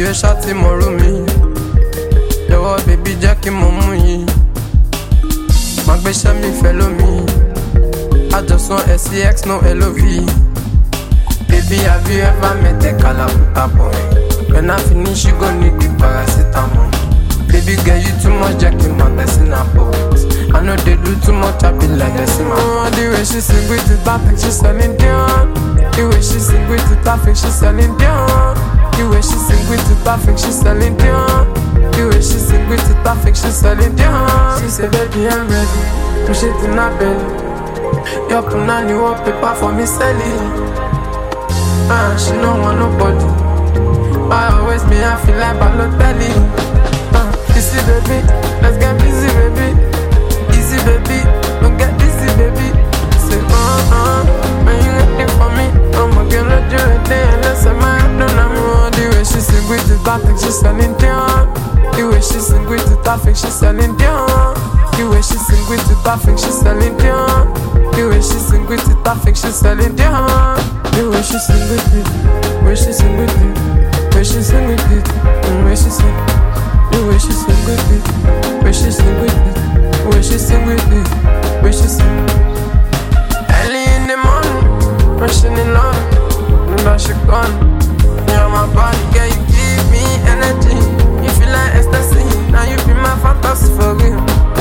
lè ṣáàtì mọ̀rú mi. Jọ̀wọ́ baby jẹ́ kí mo mú yín. Má gbéṣẹ́ mi fẹ́ lómi. Àjọsán SCX no LOV. Baby, have you ever met a Kalakuta boy? When I finish, you gon' need the paracetamol. Baby girl, you too much jacking my blessing apple. I know they do too much, I be like this in my the way she sing with the topic, she's selling down. The way she sing with the topic, she's selling down. The way she sing with the topic, she's selling down. The way she sing with the topic, she's selling down. She said, baby, I'm ready. Push it in her belly. Your punani wallpaper for me selling. She don't want nobody. I always me, I feel like Balotelli. You see, baby, let's get busy, baby. Easy, baby, don't get busy, baby. Say, when you ready for me, I'ma get ready right there. Let's say my head on I'm the way she sing with the topic, she's selling down. The way she sing with the topic, she's selling down. The way she sing with the topic, she's selling down. The way she sing with the topic, she's selling down. The way she sing with it, where she sing with it, where she sing with it, and where she sing. The way she sing with it, where she sing with it, where she sing with it, where she sing. Early in the morning, rushing in love, and now she gone. You're my body, girl, you give me energy. You feel like ecstasy, now you be my fantasy for real.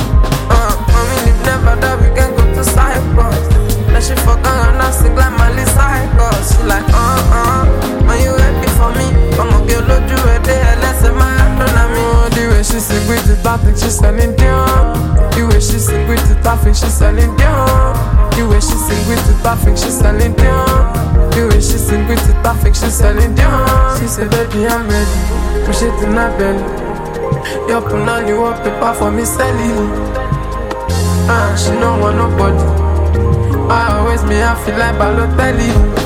I mean, if never that we can go to Cyprus. Now she fuck around and sing like Miley Cyrus. She like, when you ready for me, I'ma get load you ready, let's say my hand on me. The way she sing with the topic, she's selling down. The way she sing with the topic, she's selling down. The way she sing with the topic, she's selling down. The way she sing with the topic, she's selling down. She said, baby, I'm ready. Push it in her belly. Your punani wallpaper for me selling. She don't want nobody. I always me, I feel like Balotelli.